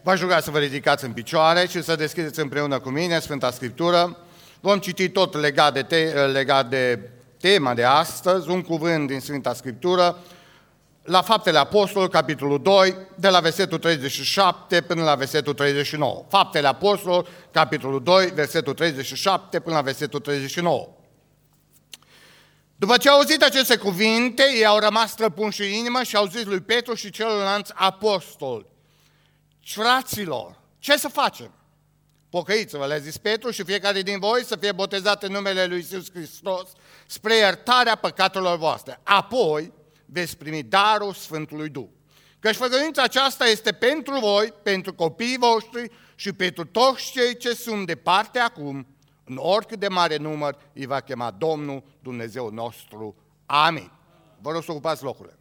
V-aș ruga să vă ridicați în picioare și să deschideți împreună cu mine Sfânta Scriptură. Vom citi tot legat de tema de astăzi, un cuvânt din Sfânta Scriptură, la Faptele Apostolilor, capitolul 2, de la versetul 37 până la versetul 39. Faptele Apostolilor, capitolul 2, versetul 37 până la versetul 39. După ce au auzit aceste cuvinte, ei au rămas străpunși în inimă și au zis lui Petru și celorlalți apostoli: fraților, ce să facem? Pocăiți-vă, le-a zis Petru, și fiecare din voi să fie botezat în numele lui Iisus Hristos spre iertarea păcatelor voastre. Apoi veți primi darul Sfântului Duh. Căci făgăduința aceasta este pentru voi, pentru copiii voștri și pentru toți cei ce sunt departe acum, în oricât de mare număr îi va chema Domnul Dumnezeu nostru. Amin. Vă rog să ocupați locurile.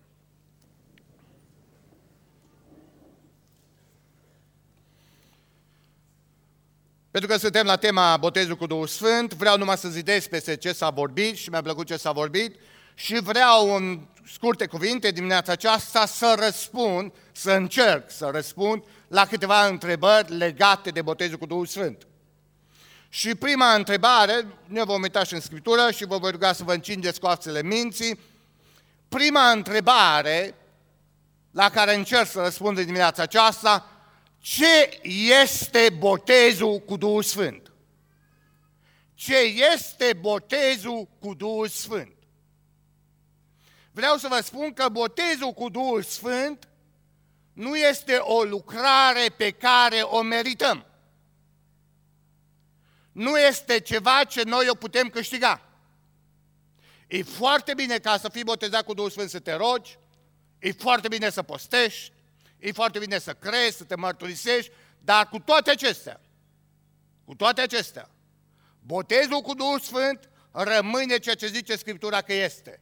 Pentru că suntem la tema botezul cu Duhul Sfânt, vreau numai să zidesc peste ce s-a vorbit și mi-a plăcut ce s-a vorbit și vreau în scurte cuvinte dimineața aceasta să încerc să răspund la câteva întrebări legate de botezul cu Duhul Sfânt. Și prima întrebare, ne vom uita și în Scriptură și vă voi ruga să vă încingeți coațele minții. Prima întrebare la care încerc să răspund în dimineața aceasta: ce este botezul cu Duhul Sfânt? Ce este botezul cu Duhul Sfânt? Vreau să vă spun că botezul cu Duhul Sfânt nu este o lucrare pe care o merităm. Nu este ceva ce noi o putem câștiga. E foarte bine ca să fii botezat cu Duhul Sfânt să te rogi, e foarte bine să postești, e foarte bine să crezi, să te mărturisești, dar cu toate acestea, botezul cu Duhul Sfânt rămâne ceea ce zice Scriptura că este.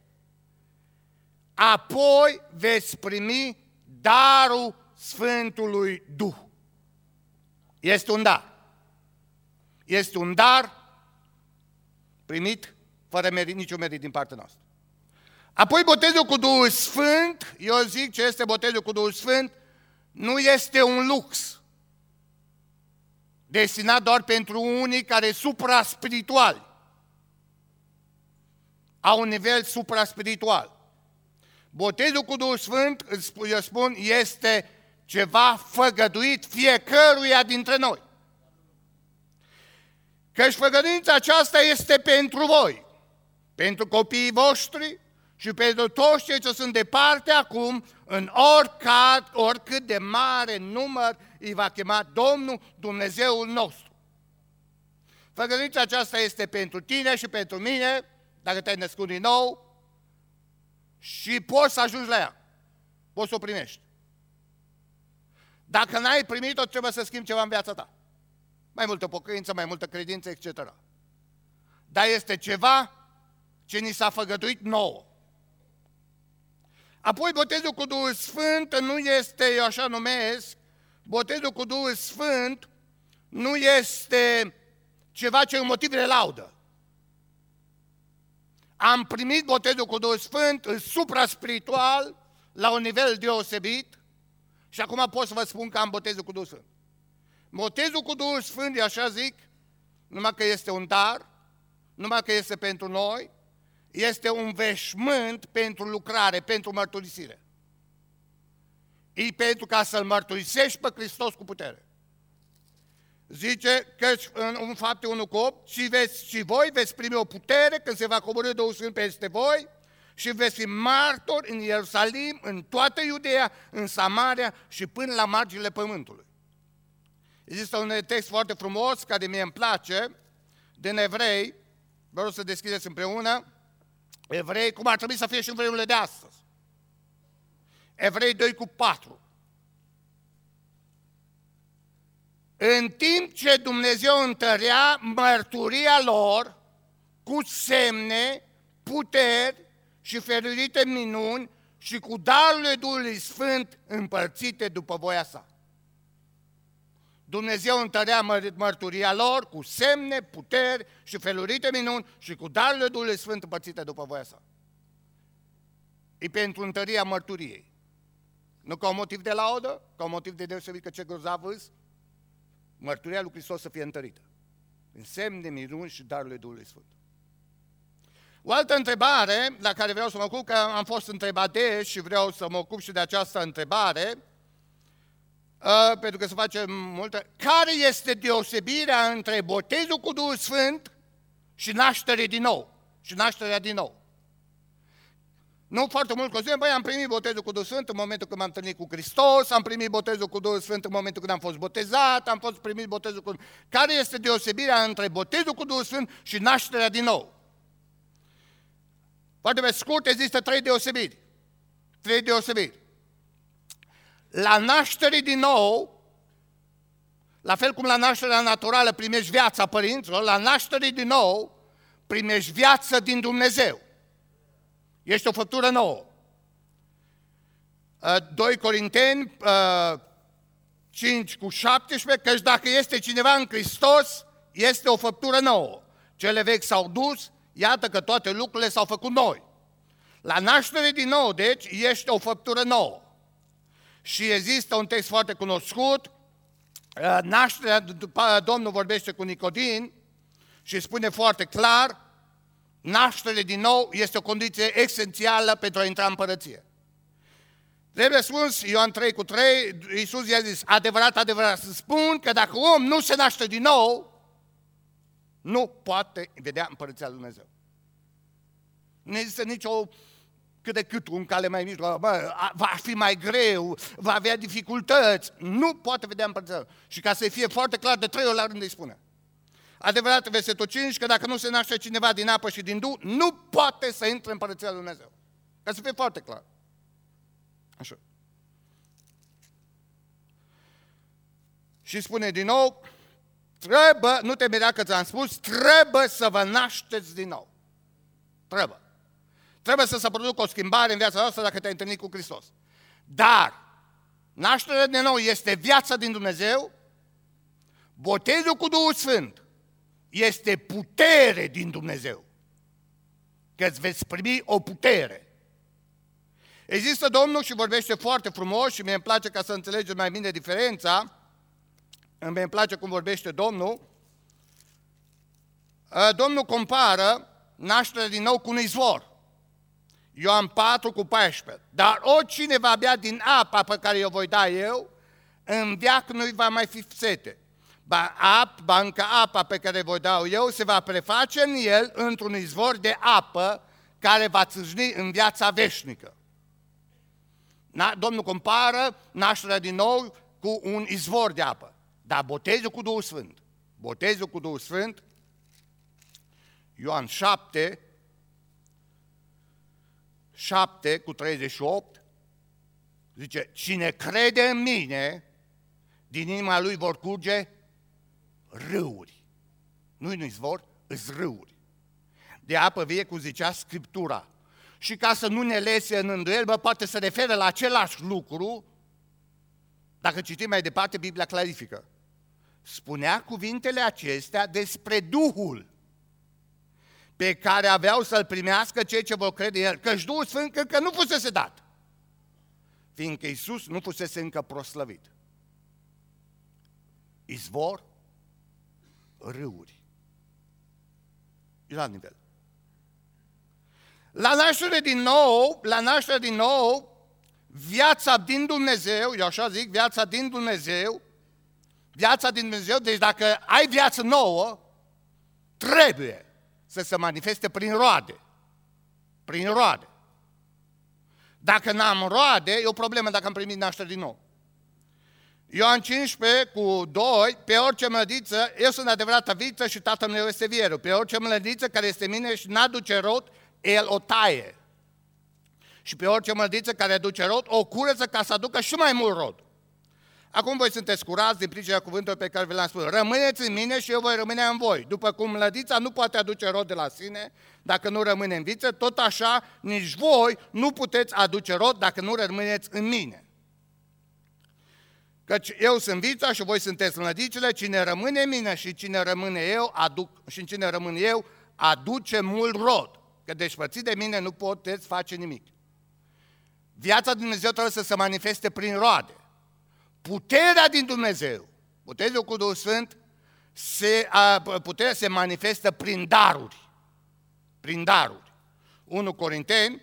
Apoi veți primi darul Sfântului Duh. Este un dar. Este un dar primit fără niciun merit din partea noastră. Apoi botezul cu Duhul Sfânt, eu zic ce este botezul cu Duhul Sfânt, nu este un lux destinat doar pentru unii care supra-spirituali, au un nivel supra-spiritual. Botezul cu Duhul Sfânt, eu spun, este ceva făgăduit fiecăruia dintre noi. Căci făgăduința aceasta este pentru voi, pentru copiii voștri și pentru toți cei ce sunt departe acum, în oricât de mare număr îi va chema Domnul Dumnezeul nostru. Făgăduința aceasta este pentru tine și pentru mine, dacă te-ai născut din nou, și poți să ajungi la ea, poți să o primești. Dacă n-ai primit-o, trebuie să schimbi ceva în viața ta. Mai multă pocăință, mai multă credință, etc. Dar este ceva ce ni s-a făgăduit nouă. Apoi botezul cu Duhul Sfânt nu este, eu așa numesc, botezul cu Duhul Sfânt nu este ceva ce e un motiv de laudă. Am primit botezul cu Duhul Sfânt supra-spiritual, la un nivel deosebit, și acum pot să vă spun că am botezul cu Duhul Sfânt. Botezul cu Duhul Sfânt, așa zic, numai că este un dar, numai că este pentru noi, este un veșmânt pentru lucrare, pentru mărturisire. E pentru ca să-L mărturisești pe Hristos cu putere. Zice că în Fapte 1:8, și voi veți primi o putere când se va coborî Duhul Sfânt peste voi și veți fi martori în Ierusalim, în toată Iudeea, în Samaria și până la marginile pământului. Există un text foarte frumos care mie îmi place, din Evrei, vreau să deschideți împreună, Evrei, cum ar trebui să fie și în vremurile de astăzi. Evrei 2:4. În timp ce Dumnezeu întărea mărturia lor cu semne, puteri și felurite minuni și cu darurile Duhului Sfânt împărțite după voia sa. Dumnezeu întărea mărturia lor cu semne, puteri și felurite minuni și cu darurile Duhului Sfânt împărțite după voia sa. E pentru întărirea mărturiei. Nu ca un motiv de laudă, ca un motiv de deosebit că ce grozav îs, mărturia lui Hristos să fie întărită. În semne, minuni și darurile Duhului Sfânt. O altă întrebare la care vreau să mă ocup, că am fost întrebat de și vreau să mă ocup și de această întrebare, pentru că se face multă. Care este deosebirea între botezul cu Duhul Sfânt și nașterea din nou? Și nașterea din nou. Nu foarte mult că băi, am primit botezul cu Duhul Sfânt în momentul când m-am întâlnit cu Hristos, am primit botezul cu Duhul Sfânt în momentul când am fost botezat, am fost primit botezul cu... Care este deosebirea între botezul cu Duhul Sfânt și nașterea din nou? Foarte pe scurt, există trei deosebiri. Trei deosebiri. La naștere din nou, la fel cum la nașterea naturală primești viața părinților, la naștere din nou primești viață din Dumnezeu. Ești o făptură nouă. 2 Corinteni 5 cu 17, căci dacă este cineva în Hristos, este o făptură nouă. Cele vechi s-au dus, iată că toate lucrurile s-au făcut noi. La naștere din nou, deci, ești o făptură nouă. Și există un text foarte cunoscut, nașterea, Domnul vorbește cu Nicodin și spune foarte clar, naștere din nou este o condiție esențială pentru a intra în împărăție. Trebuie spus, Ioan 3 cu 3, Iisus i-a zis, adevărat, adevărat, să spun că dacă om nu se naște din nou, nu poate vedea împărăția lui Dumnezeu. Nu există nicio cât de cât un cale mai mic, va fi mai greu, va avea dificultăți, nu poate vedea împărăția. Și ca să fie foarte clar, de 3 ori la rând îi spune. Adevărat, versetul 5, că dacă nu se naște cineva din apă și din Duh, nu poate să intre în împărăția lui Dumnezeu. Ca să fie foarte clar. Așa. Și spune din nou, trebuie, nu te mirea că ți-am spus, trebuie să vă nașteți din nou. Trebuie. Trebuie să se producă o schimbare în viața noastră dacă te-ai întâlnit cu Hristos. Dar nașterea din nou este viața din Dumnezeu, botezul cu Duhul Sfânt este putere din Dumnezeu. Că îți veți primi o putere. Există Domnul și vorbește foarte frumos și mie îmi place ca să înțelegeți mai bine diferența. Îmi place cum vorbește Domnul. Domnul compară nașterea din nou cu un izvor. Ioan 4 cu 14. Dar oricine va bea din apa pe care o voi da eu, în veac nu-i va mai fi sete. Ba încă apa pe care voi da eu se va preface în el într-un izvor de apă care va țâșni în viața veșnică. Domnul compară nașterea din nou cu un izvor de apă. Dar botezul cu Duhul Sfânt, botezul cu Duhul Sfânt, Ioan 7 cu 38, zice, cine crede în mine, din inima lui vor curge râuri. Nu-i un izvor, îs râuri. De apă vie, cum zicea Scriptura. Și ca să nu ne lese în îndoiel, poate să referă la același lucru. Dacă citim mai departe, Biblia clarifică. Spunea cuvintele acestea despre Duhul pe care aveau să-L primească cei ce vor crede în El. Căci Duhul Sfânt încă nu fusese dat, fiindcă Iisus nu fusese încă proslăvit. Izvor, râuri. E la nivel. La naștere din nou, viața din Dumnezeu, eu așa zic, viața din Dumnezeu, deci dacă ai viață nouă, trebuie să se manifeste prin roade. Prin roade. Dacă n-am roade, e o problemă dacă am primit naștere din nou. Ioan 15 cu 2, pe orice mlădiță, eu sunt adevărata viță și Tatăl meu este vierul. Pe orice mlădiță care este mine și n-aduce rod, el o taie. Și pe orice mlădiță care aduce rod, o curăță ca să aducă și mai mult rod. Acum voi sunteți curați din pricina cuvântului pe care vi l-am spus. Rămâneți în mine și eu voi rămâne în voi. După cum mlădița nu poate aduce rod de la sine dacă nu rămâne în viță, tot așa nici voi nu puteți aduce rod dacă nu rămâneți în mine. Căci eu sunt vița și voi sunteți mlădicile, cine rămâne în mine și cine rămâne eu, aduce mult rod. Că despărțit de mine nu puteți face nimic. Viața din Dumnezeu trebuie să se manifeste prin roade. Puterea din Dumnezeu, botezul cu Duhul Sfânt, puterea se manifestă prin daruri. Prin daruri. 1 Corinteni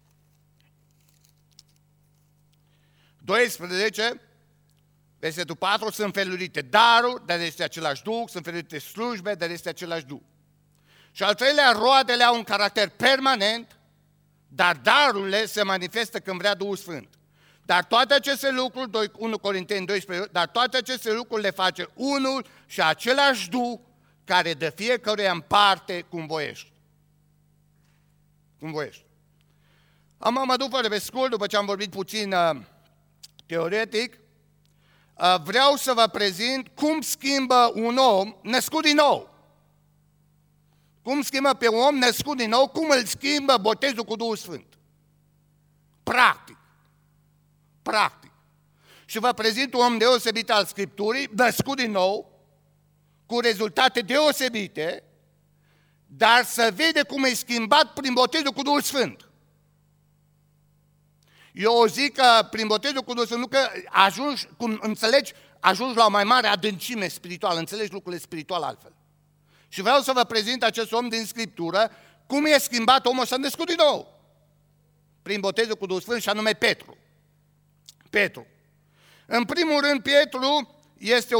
12, versetul 4, sunt felurite daruri, dar este același Duh, sunt felurite slujbe, dar este același Duh. Și al treilea, roadele au un caracter permanent, dar darurile se manifestă când vrea Duhul Sfânt. Dar toate aceste lucruri, 1 Corinteni 12, dar toate aceste lucruri le face unul și același Duh care dă fiecăruia în parte cum voiește. Cum voiește. Mă duc fără pe scurt, după ce am vorbit puțin teoretic, vreau să vă prezint cum schimbă un om născut din nou. Cum schimbă pe un om născut din nou, cum îl schimbă botezul cu Duhul Sfânt. Practic. Practic. Și vă prezint un om deosebit al Scripturii, născut din nou, cu rezultate deosebite, dar să vede cum e schimbat prin botezul cu Duhul Sfânt. Eu zic că prin botezul cu Duhul Sfânt, nu că ajungi, cum înțelegi, ajungi la o mai mare adâncime spirituală, înțelegi lucrurile spirituale altfel. Și vreau să vă prezint acest om din Scriptură, cum e schimbat omul ăsta născut din nou. Prin botezul cu Duhul Sfânt, și anume Petru. Petru. În primul rând, Petru este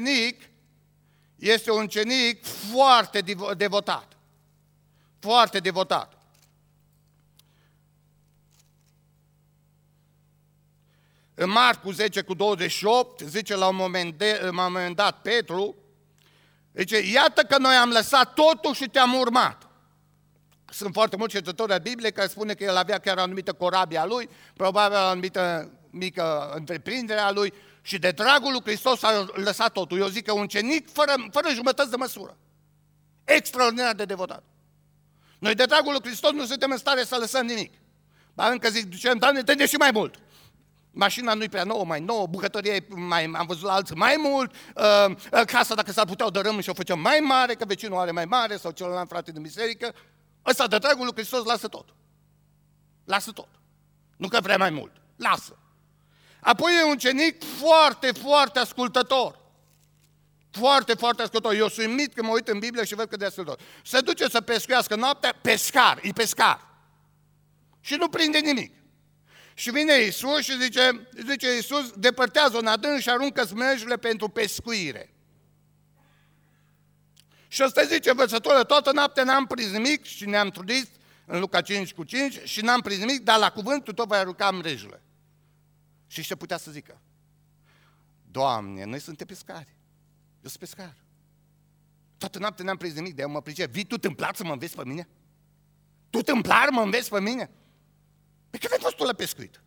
un ucenic foarte devotat. Foarte devotat. În Marcu 10 cu 28, zice la un moment dat Petru, zice, iată că noi am lăsat totul și te-am urmat. Sunt foarte mulți cercetători ai Bibliei care spune că el avea chiar o anumită corabie a lui, probabil o anumită mică întreprindere a lui și de dragul lui Hristos a lăsat totul. Eu zic că un ucenic fără jumătăți de măsură. Extraordinar de devotat. Noi de dragul lui Hristos nu suntem în stare să lăsăm nimic. Ba încă zic, Doamne, dă-ne și mai mult. Mașina nu-i prea nouă, mai nouă, bucătăria am văzut la alții mai mult, casa dacă s-ar putea o dărâm și o făceam mai mare, că vecinul are mai mare sau celălalt frate din biserică. Ăsta de dragul lui Hristos lasă tot. Lasă tot. Nu că vrea mai mult. Lasă. Apoi e un ucenic foarte, foarte ascultător. Foarte, foarte ascultător. Eu sunt uimit când mă uit în Biblie și văd că de ascultător. Se duce să pescuiască noaptea, e pescar. Și nu prinde nimic. Și vine Iisus și zice Iisus, depărtează un adânc și aruncă smejule pentru pescuire. Și ăsta zice învățătorul, toată noaptea n-am prins nimic și ne-am trudit în Luca 5 cu 5 și n-am prins nimic, dar la cuvântul tot voi arunca mrejele. Și ce putea să zică? Doamne, noi suntem pescari. Eu sunt pescar. Toată noaptea n-am prins nimic, de eu mă pricep. Vii tu tâmplar să mă înveți pe mine? Tu tâmplar mă înveți pe mine? Pe când ai fost tu la pescuit?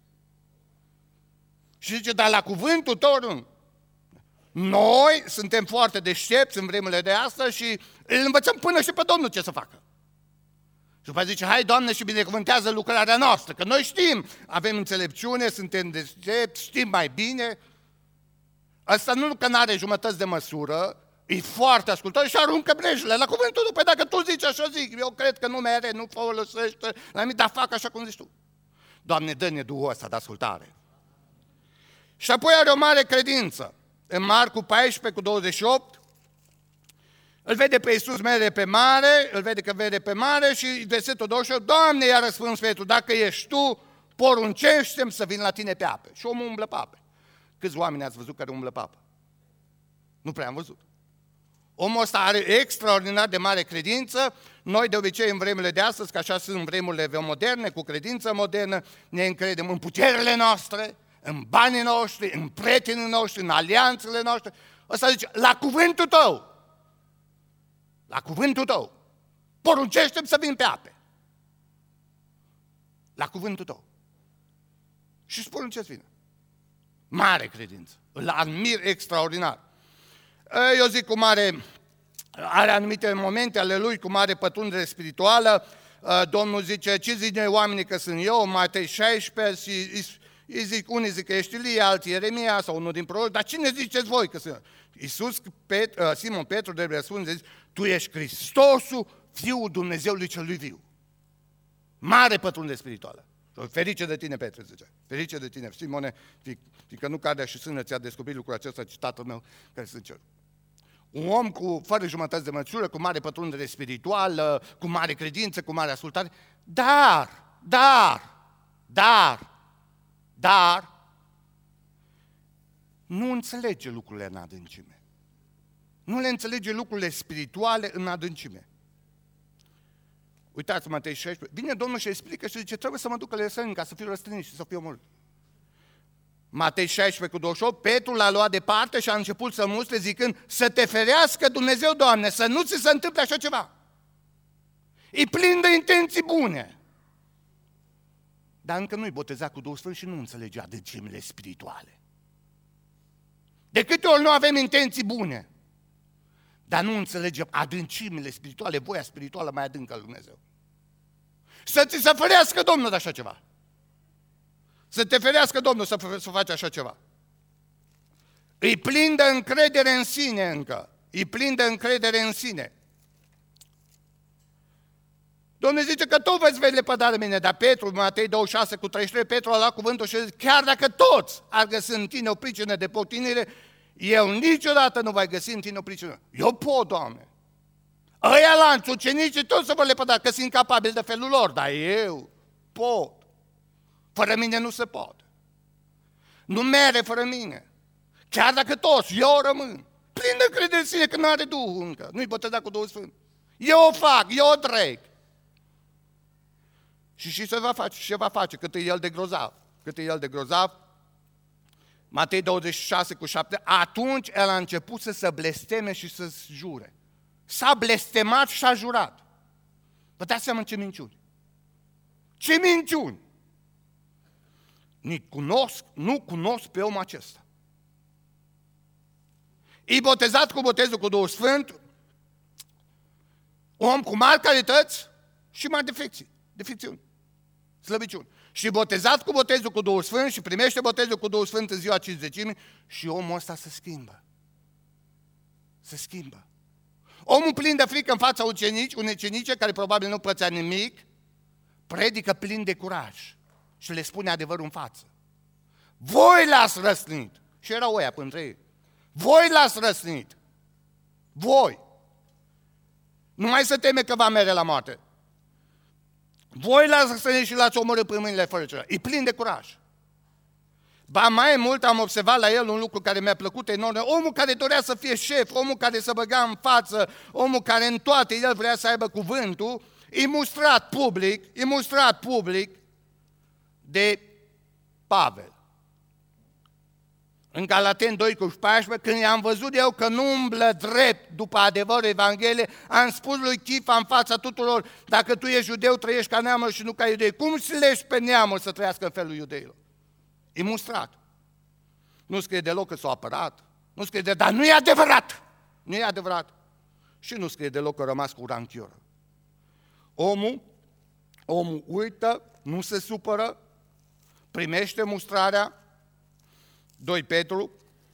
Și zice, dar la cuvântul tău nu. Noi suntem foarte deștepți în vremurile de astăzi și îl învățăm până și pe Domnul ce să facă. Și după zice, hai Doamne și binecuvântează lucrarea noastră, că noi știm, avem înțelepciune, suntem deștepți, știm mai bine. Ăsta nu că n-are jumătăți de măsură, e foarte ascultător și aruncă brejele la cuvântul tău. Păi dacă tu zici așa zic, eu cred că nu mere, nu folosește la mine, dar fac așa cum zici tu. Doamne, dă-ne Duhul ăsta de ascultare. Și apoi are o mare credință. În Marcu 14 cu 28, îl vede pe Iisus merge pe mare, îl vede că vede pe mare și versetul 28, Doamne, i-a răspuns Petru, dacă ești tu, poruncește-mi să vin la tine pe ape. Și omul umblă pe ape. Câți oameni ați văzut care umblă pe apă? Nu prea am văzut. Omul ăsta are extraordinar de mare credință. Noi de obicei în vremurile de astăzi, că așa sunt vremurile moderne, cu credință modernă, ne încredem în puterile noastre, în banii noștri, în prietenii noștri, în alianțele noastre. Ăsta zice, la cuvântul tău, poruncește-mi să vin pe ape. La cuvântul tău. Și îți porunceți vină. Mare credință. Îl admir extraordinar. Eu zic cu mare, are anumite momente ale lui cu mare pătrundere spirituală. Domnul zice, ce zic noi oamenii că sunt eu? Matei 16 și unii zic că ești Ilie, alții Ieremia sau unul din proroci, dar cine ziceți voi că sunt? Simon Petru de răspunde, zice, tu ești Hristosul, Fiul Dumnezeului celui viu. Mare pătrundere spirituală. Ferice de tine, Petre, zicea. Ferice de tine, Simone, fiindcă nu cadea și sână ți-a descoperit lucrul acesta, ci tatăl meu care se cer. Un om fără jumătăți de măsură, cu mare pătrundere spirituală, cu mare credință, cu mare ascultare, dar, nu înțelege lucrurile în adâncime. Nu le înțelege lucrurile spirituale în adâncime. Uitați Matei 16, vine Domnul și explică și zice, trebuie să mă duc la Ierusalim ca să fiu răstignit și să fiu omorât. Matei 16:28, Petru l-a luat departe și a început să mustre zicând, să te ferească Dumnezeu, Doamne, să nu ți se întâmple așa ceva. E plin de intenții bune. Dar încă nu-i botezat cu Duhul Sfânt și nu înțelege adâncimile spirituale. De câte ori nu avem intenții bune, dar nu înțelegem adâncimile spirituale, voia spirituală mai adâncă al lui Dumnezeu. Să ți se ferească Domnul de așa ceva. Să te ferească Domnul să faci așa ceva. E plin de încredere în sine încă. E plin de încredere în sine. Domnul zice că tu vei lepăda de mine, dar Petru, Matei 26:33, Petru a luat cuvântul și a zis, chiar dacă toți ar găsi în tine o pricină de potinire, eu niciodată nu voi găsi în tine o pricină. Eu pot, Doamne. Ăia lanți, ucenicii, toți să vă lepăda, că sunt incapabili de felul lor, dar eu pot. Fără mine nu se poate. Nu mere fără mine. Chiar dacă toți, eu rămân. Plin de încredere în sine că nu are Duhul încă. Nu-i botezat cu Duhul Sfânt. Eu o fac, eu o trec. Și ce va face, cât e el de grozav. Cât e el de grozav. Matei 26:7. Atunci el a început să se blesteme și să jure. S-a blestemat și a jurat. Vă dați seama ce minciuni. Ce minciuni! Nu cunosc pe omul acesta. E botezat cu botezul cu Duhul Sfânt, om cu mari calități și mari defecțiuni, slăbiciuni. Și botezat cu botezul cu Duhul Sfânt și primește botezul cu Duhul Sfânt în ziua cincizecimii și omul ăsta se schimbă. Se schimbă. Omul plin de frică în fața ucenice care probabil nu pățea nimic, predică plin de curaj și le spune adevărul în față. Voi l-ați răstignit. Și erau ăia până ei. Voi l-ați răstignit. Voi. Nu mai se teme că va merge la moarte. Voi l-ați răstignit și l-ați omorât pe mâinile fără. E plin de curaj. Ba mai mult am observat la el un lucru care mi-a plăcut enorm. Omul care dorea să fie șef, omul care se băga în față, omul care în toate el vrea să aibă cuvântul, e mustrat public de Pavel. În Galateni 2:14, când i-am văzut eu că nu umblă drept după adevărul Evangheliei, am spus lui Chifa în fața tuturor, dacă tu ești iudeu, trăiești ca neamul și nu ca iudei. Cum silești pe neamul să trăiască în felul iudeilor? E mustrat. Nu scrie deloc că s-a apărat, nu scrie dar nu e adevărat. Nu e adevărat. Și nu scrie deloc că a rămas cu ranchioră. Omul uită, nu se supără, primește mustrarea. 2 Petru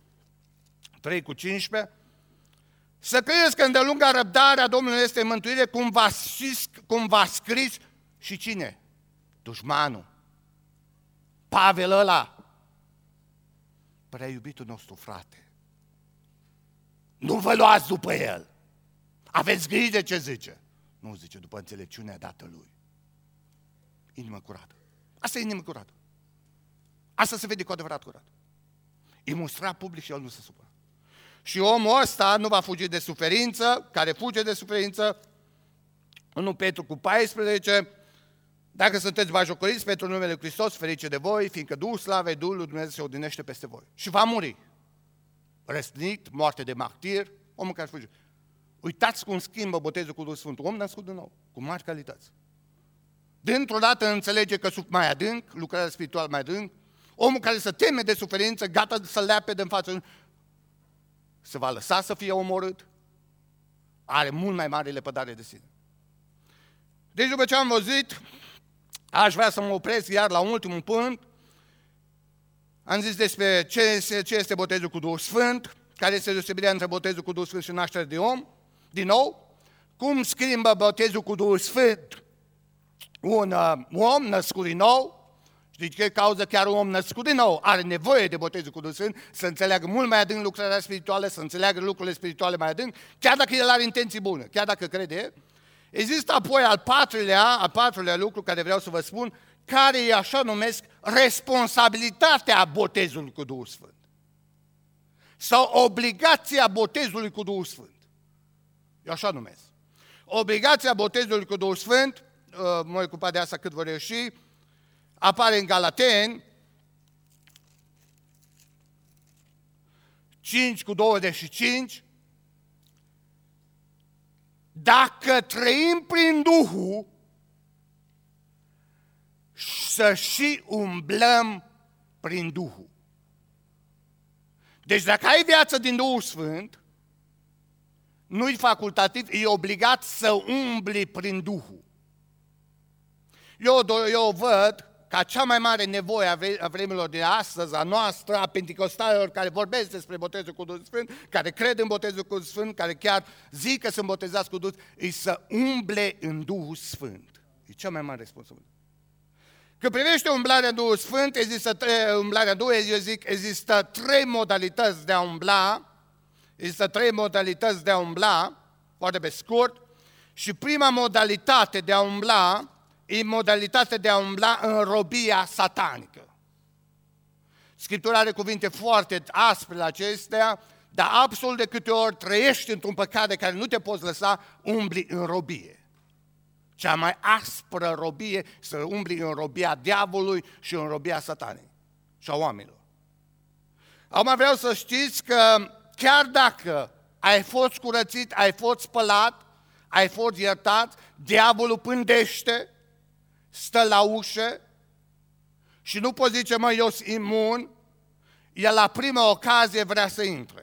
3:15. Să credeți că îndelunga răbdarea Domnului este mântuire, cum v-a scris și cine? Dușmanul. Pavel ăla. Prea iubitul nostru frate. Nu vă luați după el. Aveți grijă ce zice. Nu zice după înțelepciunea dată lui. Inimă curată. Asta e inimă curată. Asta se vede cu adevărat curat. E mustrat public și el nu se supără. Și omul ăsta nu va fugi de suferință, care fuge de suferință. 1 Petru 14. Dacă sunteți batjocoriți pentru numele Lui Hristos, ferice de voi, fiindcă Duhul Slavei, Duhul lui Dumnezeu se odinește peste voi. Și va muri. Răstignit, moarte de martir, omul care fuge. Uitați cum schimbă botezul cu Duhul Sfânt. Om născut din nou, cu mari calități. Dintr-o dată înțelege că sunt mai adânc, lucrarea spirituală mai adânc. Omul care se teme de suferință, gata să leape de în față, se va lăsa să fie omorât, are mult mai mare lepădare de sine. Deci după ce am văzut, aș vrea să mă opresc iar la ultimul punct. Am zis despre ce este botezul cu Duhul Sfânt, care este deosebirea între botezul cu Duhul Sfânt și nașterea de om, din nou, cum schimbă botezul cu Duhul Sfânt un om născut din nou, Știți că cauza chiar un om născut din nou are nevoie de botezul cu Duhul Sfânt, să înțeleagă mult mai adânc lucrarea spirituală, să înțeleagă lucrurile spirituale mai adânc, chiar dacă el are intenții bune, chiar dacă crede. Există apoi al patrulea lucru care vreau să vă spun, care e așa numesc responsabilitatea botezului cu Duhul Sfânt. Sau obligația botezului cu Duhul Sfânt. Eu așa numesc. Obligația botezului cu Duhul Sfânt, mă voi ocupa de asta cât vor reuși, apare în Galateni 5:25. Dacă trăim prin Duhul, să și umblăm prin Duhul. Deci dacă ai viață din Duhul Sfânt, nu-i facultativ, e obligat să umbli prin Duhul. Eu văd ca cea mai mare nevoie a vremurilor de astăzi, a noastră, a penticostalilor care vorbesc despre botezul cu Duhul Sfânt, care cred în botezul cu Duhul Sfânt, care chiar zic că sunt botezați cu Duhul Sfânt, e să umble în Duhul Sfânt. E cea mai mare responsabilitate. Când privește umblarea în Duhul Sfânt, umblarea în Duhul, eu zic, există trei modalități de a umbla. Există trei modalități de a umbla, foarte pe scurt, și prima modalitate de a umbla e modalitatea de a umbla în robia satanică. Scriptura are cuvinte foarte aspre la acestea, dar absolut de câte ori trăiești într-un păcat de care nu te poți lăsa, umbli în robie. Cea mai aspră robie, să umbli în robia diavolului și în robia satanei și a oamenilor. Acum vreau să știți că chiar dacă ai fost curățit, ai fost spălat, ai fost iertat, diavolul pândește, stă la ușă și nu poți zice, mă, eu sunt imun, el la prima ocazie vrea să intre.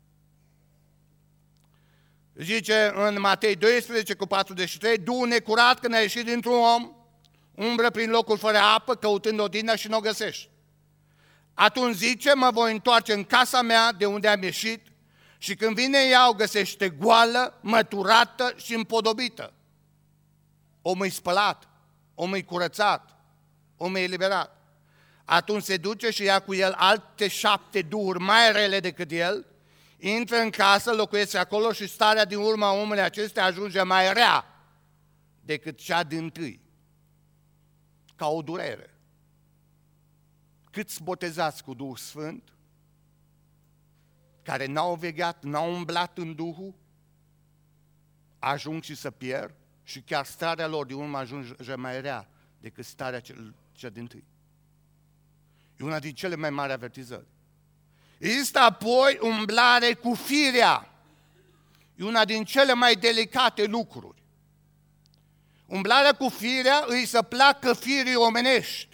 Zice în Matei 12:43, Duhul necurat când a ieșit dintr-un om, umbră prin locul fără apă, căutând odihnă și nu o găsești. Atunci zice, mă voi întoarce în casa mea de unde am ieșit și când vine ea o găsește goală, măturată și împodobită. Omul e spălat, omul e curățat, omul e eliberat. Atunci se duce și ia cu el alte 7 duhuri mai rele decât el, intră în casă, locuiește acolo și starea din urma omului acestea ajunge mai rea decât cea dintâi, ca o durere. Câți botezați cu Duhul Sfânt, care n-au vegheat, n-au umblat în Duhul, ajung și să pierd și chiar starea lor din urmă ajunge mai rea decât starea cea dintâi. E una din cele mai mari avertizări. Există apoi umblare cu firea. E una din cele mai delicate lucruri. Umblarea cu firea îi să placă firii omenești.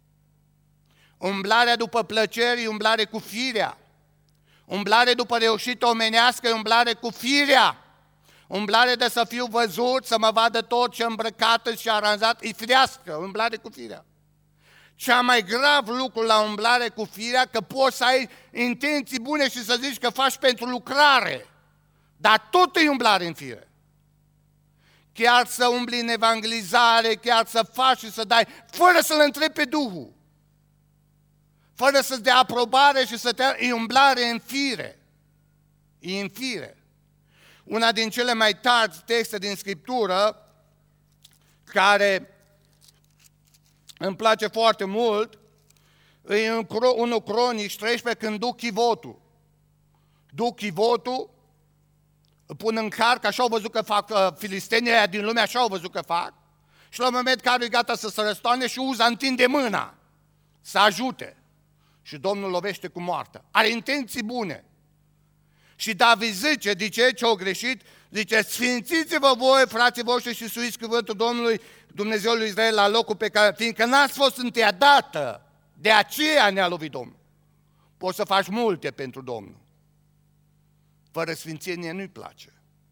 Umblarea după plăceri e umblare cu firea. Umblare după reușită omenească e umblare cu firea. Umblare de să fiu văzut, să mă vadă tot ce îmbrăcată și aranjat, e firească, umblare cu firea. Cea mai grav lucru la umblare cu firea, că poți să ai intenții bune și să zici că faci pentru lucrare, dar tot e umblare în fire. Chiar să umbli în evangelizare, chiar să faci și să dai, fără să-L întrebi pe Duhul, fără să-ți dea aprobare și să te... E umblare în fire. E în fire. Una din cele mai tari texte din Scriptură, care îmi place foarte mult, e în 1 Cronici 13, când duc chivotul. Duc chivotul, îl pun în car, așa au văzut că fac filistenii aia din lume, așa au văzut că fac, și la un moment carul e gata să se răstoarne și Uza întinde mâna să ajute. Și Domnul lovește cu moartea. Are intenții bune. Și David zice, de ce au greșit? Zice, sfințiți-vă voi, frații voștri, și suiți cuvântul Domnului, Dumnezeul lui Israel, la locul pe care, fiindcă n-ați fost întâia dată, de aceea ne-a lovit Domnul. Poți să faci multe pentru Domnul. Fără sfințenie nu-i place.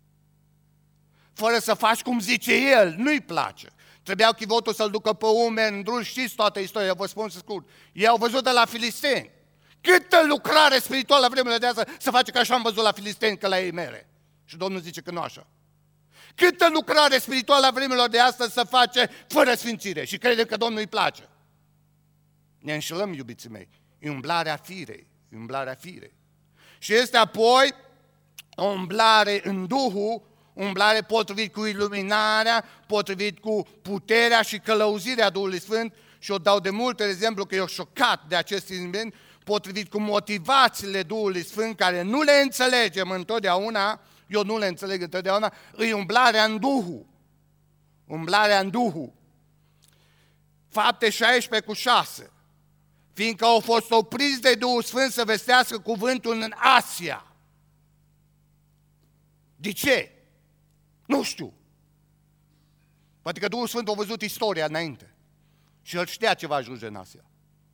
Fără să faci cum zice El, nu-i place. Trebuiau chivotul să-l ducă pe umeri, în drum, știți toată istoria, eu vă spun să scurt. Ei au văzut de la filisteni. Câtă lucrare spirituală la vremurile de azi să face ca așa am văzut la filisteni, că la ei mere. Și Domnul zice că nu așa. Câtă lucrare spirituală la vremurile de astăzi să face fără sfințire și credem că Domnul îi place. Ne înșelăm, iubiții mei. E umblarea firei. E umblarea firei. Și este apoi o umblare în Duhul, umblare potrivit cu iluminarea, potrivit cu puterea și călăuzirea Duhului Sfânt. Și o dau de multe exemplu că eu șocat de acest element, potrivit cu motivațiile Duhului Sfânt, care nu le înțelegem întotdeauna, eu nu le înțeleg întotdeauna, e umblarea în Duhul. Umblarea în Duhul. Fapte 16:6. Fiindcă au fost opriți de Duhul Sfânt să vestească cuvântul în Asia. De ce? Nu știu. Poate că Duhul Sfânt a văzut istoria înainte și el știa ce va ajunge în Asia.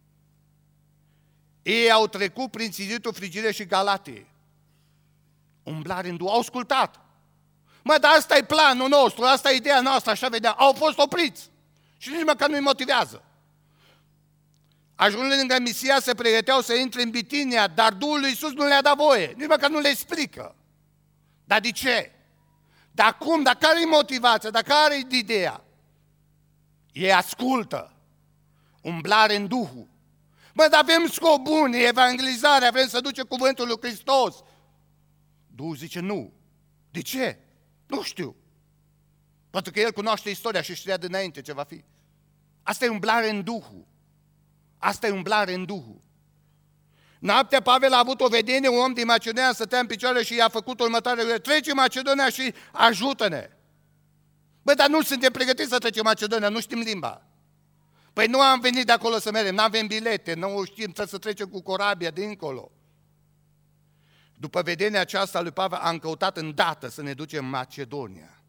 Ei au trecut prin Siditul, Frigire și Galatie. Umblare în Duhul. Au ascultat. Mă, dar asta e planul nostru, asta e ideea noastră, așa vedea. Au fost opriți. Și nici măcar nu-i motivează. Ajungând lângă Misia, se pregăteau să intre în Bitinia, dar Duhul lui Iisus nu le-a dat voie. Nici măcar nu le explică. Dar de ce? Dar cum? Dar care-i motivația? Dar care-i ideea? Ei ascultă. Umblare în Duhul. Bă, dar avem scop bun, evangelizarea, vrem să ducem cuvântul lui Hristos. Duhul zice nu. De ce? Nu știu. Pentru că el cunoaște istoria și știa dinainte ce va fi. Asta e umblare în Duhul. Asta e umblare în Duhul. Noaptea Pavel a avut o vedenie, un om din Macedonia stătea în picioare și i-a făcut următoarele: trece Macedonia și ajută-ne. Bă, dar nu suntem pregătiți să trecem Macedonia, nu știm limba. Păi nu am venit de acolo să mergem, nu avem bilete, nu știm, trebuie să trecem cu corabia dincolo. După vedenia aceasta lui Pavel am căutat îndată să ne ducem în Macedonia.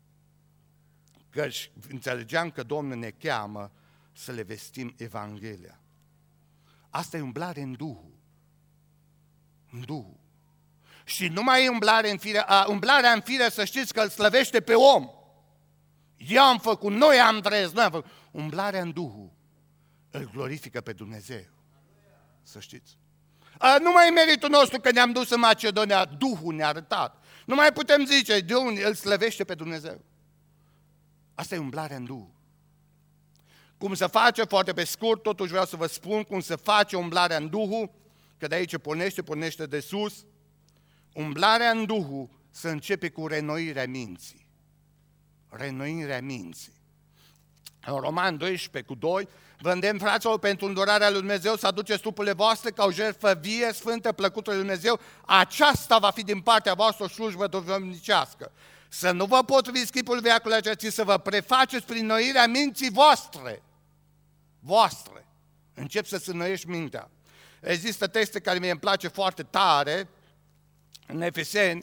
Căci înțelegeam că Domnul ne cheamă să le vestim Evanghelia. Asta e umblare în Duhul. În Duhul. Și nu mai e umblare în fire, umblarea în fire, să știți că îl slăvește pe om. Eu am făcut, noi am trăit, noi am făcut. Umblarea în Duhul îl glorifică pe Dumnezeu. Să știți. Nu mai e meritul nostru că ne-am dus în Macedonia, Duhul ne-a arătat. Nu mai putem zice, Duhul îl slăvește pe Dumnezeu. Asta e umblarea în Duhul. Cum se face, foarte pe scurt, totuși vreau să vă spun cum se face umblarea în Duhul, că de aici pornește de sus. Umblarea în Duhul se începe cu renoirea minții. Renoirea minții. În Roman 12:2, vă îndemn, fraților, pentru îndurarea lui Dumnezeu să aduceți trupurile voastre ca o jertfă vie, sfântă, plăcută lui Dumnezeu. Aceasta va fi din partea voastră o slujbă duhovnicească. Să nu vă potriviți chipul veacului acesta, ci să vă prefaceți prin noirea minții voastre. Voastre. Încep să-ți înnoiești mintea. Există texte care mie îmi place foarte tare, în Efeseni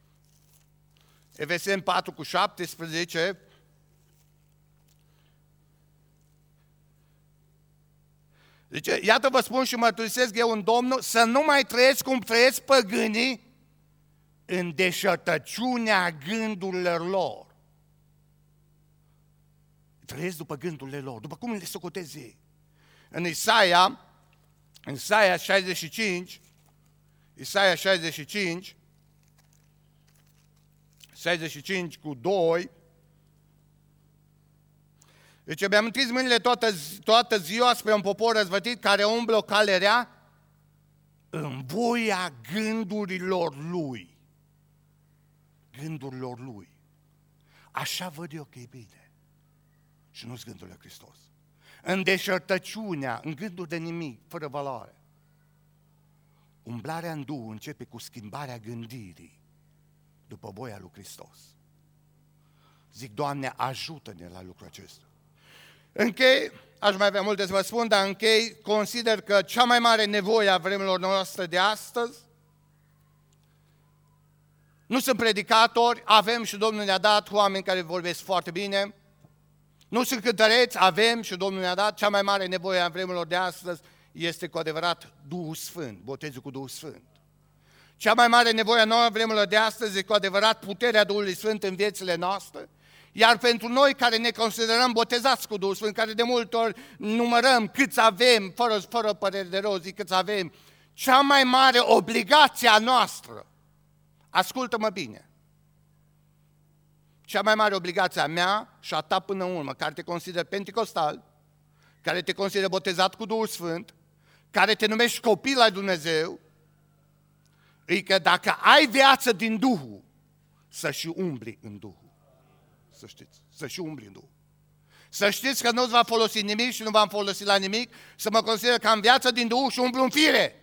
4:17, zice, iată vă spun și mărturisesc eu în Domnul, să nu mai trăiesc cum trăiesc păgânii în deșertăciunea gândurilor lor. Trăiesc după gândurile lor, după cum le socotezi ei. În Isaia 65, 65:2, deci mi-am întins mâinile toată ziua spre un popor răzvătit care umblă o cale rea în voia gândurilor lui. Gândurilor lui. Așa văd eu că e bine. Și nu-s gândurile Hristos. În deșertăciunea, în gânduri de nimic, fără valoare. Umblarea în Duhul începe cu schimbarea gândirii după voia lui Hristos. Zic, Doamne, ajută-ne la lucrul acesta. Închei, aș mai avea multe să vă spun, dar închei, consider că cea mai mare nevoie a vremurilor noastre de astăzi, nu sunt predicatori, avem și Domnul ne-a dat oameni care vorbesc foarte bine, nu sunt cântăreți, avem și Domnul ne-a dat, cea mai mare nevoie a vremurilor de astăzi este cu adevărat Duhul Sfânt, botezul cu Duhul Sfânt. Cea mai mare nevoie a nouă vremurilor de astăzi este cu adevărat puterea Duhului Sfânt în viețile noastre, iar pentru noi care ne considerăm botezați cu Duhul Sfânt, care de multe ori numărăm câți avem, fără părere de rău, zic câți avem, cea mai mare obligație a noastră, ascultă-mă bine, cea mai mare obligație a mea și a ta până în urmă, care te consider penticostal, care te consideră botezat cu Duhul Sfânt, care te numești copil al Dumnezeu, e că dacă ai viață din Duhul, să și umbli în Duhul. Să știți, să și umbli în Duhul. Să știți că nu-ți va folosi nimic și nu v-am folosit la nimic, să mă consider că am viață din Duhul și umblu în fire.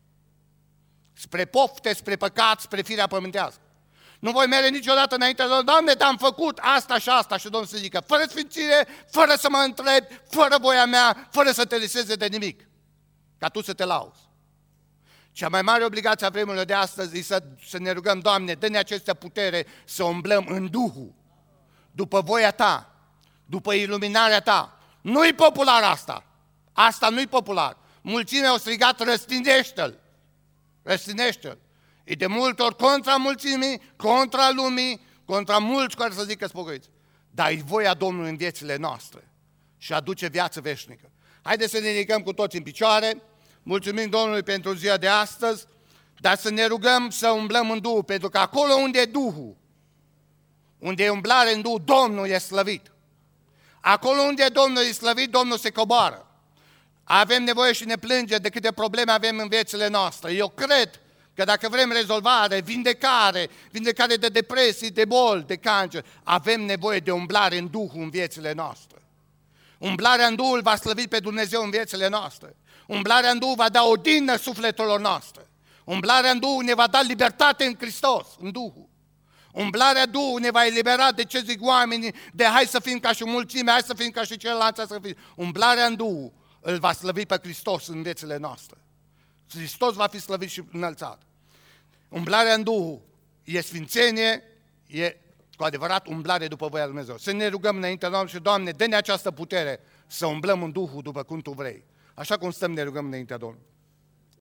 Spre pofte, spre păcat, spre firea pământească. Nu voi merge niciodată înainte de Domnul, Doamne, te-am făcut asta și asta, și Domnul să zică, fără sfințire, fără să mă întrebi, fără voia mea, fără să te liseze de nimic, ca tu să te lauzi. Cea mai mare obligație a vremurilor de astăzi e să ne rugăm, Doamne, dă-ne această putere să umblăm în Duhul, după voia Ta, după iluminarea Ta. Nu-i popular asta. Asta nu-i popular. Mulțimea au strigat, răstinește-l. Răstinește-l. E de multe ori contra mulțimii, contra lumii, contra mulți care să zică spocăiți. Dar e voia Domnului în viețile noastre și aduce viață veșnică. Haideți să ne ridicăm cu toți în picioare. Mulțumim Domnului pentru ziua de astăzi, dar să ne rugăm să umblăm în Duhul, pentru că acolo unde e Duhul, unde e umblare în Duhul, Domnul e slăvit. Acolo unde Domnul e slăvit, Domnul se coboară. Avem nevoie și ne plânge de câte probleme avem în viețile noastre. Eu cred că dacă vrem rezolvare, vindecare de depresii, de boli, de cancer, avem nevoie de umblare în Duhul în viețile noastre. Umblarea în Duhul va slăvi pe Dumnezeu în viețile noastre. Umblarea în Duhul va da odihnă sufletelor noastre. Umblarea în Duhul ne va da libertate în Hristos, în Duhul. Umblarea Duhului ne va elibera de ce zic oamenii, de hai să fim ca și mulțime, hai să fim ca și ceilalți, să fim. Umblarea în Duhul îl va slăvi pe Hristos în viețile noastre. Hristos va fi slăvit și înălțat. Umblarea în Duhul e sfințenie, e cu adevărat umblare după voia lui Dumnezeu. Să ne rugăm înaintea Domnului și, Doamne, dă-ne această putere să umblăm în Duhul după cum Tu vrei. Așa cum stăm, ne rugăm înaintea Domnului.